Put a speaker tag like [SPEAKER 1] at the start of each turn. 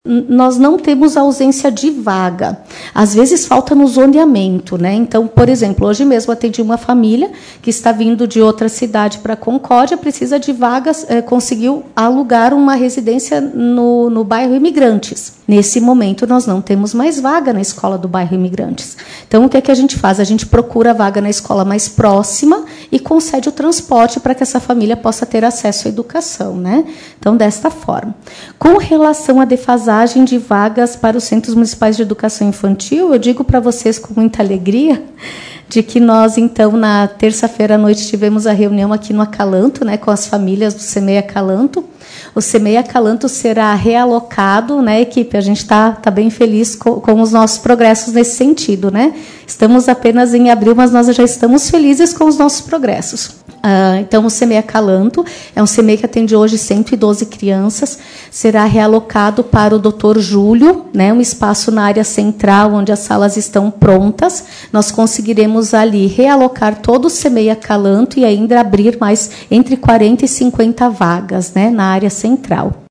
[SPEAKER 1] Nós não temos ausência de vaga. Às vezes falta no zoneamento, né? Então, por exemplo, hoje mesmo atendi uma família que está vindo de outra cidade para Concórdia, precisa de vagas, conseguiu alugar uma residência no bairro Imigrantes. Nesse momento, nós não temos mais vaga na escola do bairro Imigrantes. Então, o que é que a gente faz? A gente procura a vaga na escola mais próxima e concede o transporte para que essa família possa ter acesso à educação, né? Então, desta forma. Com relação à defasagem de vagas para os Centros Municipais de Educação Infantil, eu digo para vocês com muita alegria de que nós, então, na terça-feira à noite, tivemos a reunião aqui no Acalanto, né, com as famílias do CEMEI Acalanto. O CEMEI Acalanto será realocado, né, equipe? A gente está bem feliz com os nossos progressos nesse sentido, né? Estamos apenas em abril, mas nós já estamos felizes com os nossos progressos. Então, o CEMEI Acalanto é um CEMEI que atende hoje 112 crianças, será realocado para o Dr. Júlio, né, um espaço na área central, onde as salas estão prontas. Nós conseguiremos ali realocar todo o CEMEI Acalanto e ainda abrir mais entre 40 e 50 vagas, né, na área central.